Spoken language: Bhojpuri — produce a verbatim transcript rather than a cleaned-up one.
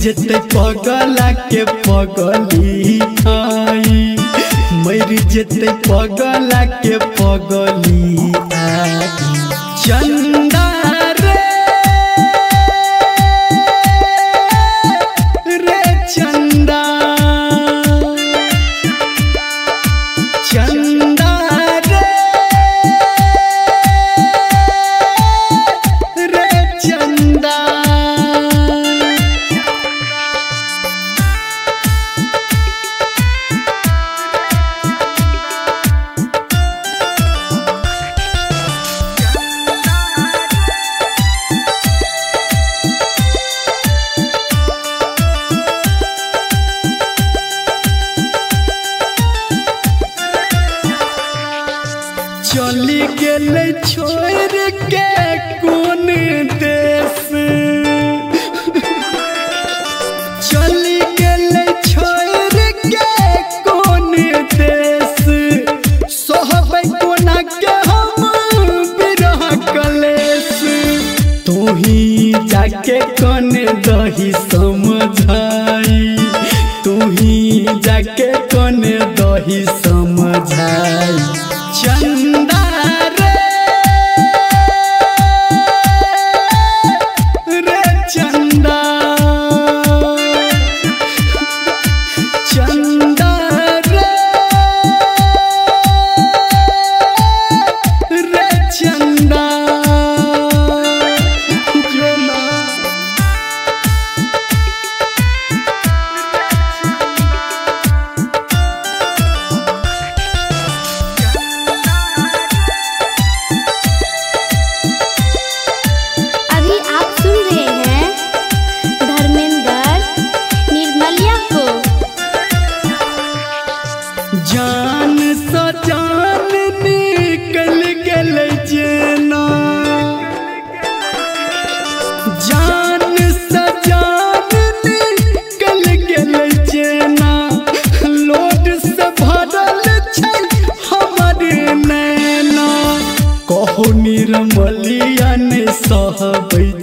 जेते पगला के पगली आई मर जेते पगला के पगली आई चंदा रे रे चंदा चंदा रे रे चंदा चली गेले छोड़ के कौन देश चली गेले छोड़ के कौन देश सोहबै कोना के हम बिरह कलेश तू ही जाके कौन दही समझाई तू ही जाके कौन दही समझाई चंदा रे रे चंदा चंदा रे रे चंदा जना जान सा जान निकल गल जेना जान सा जान निकल गल जेना लोड से भरल छै हमर नैना कहो निर्मलिया ने सहबै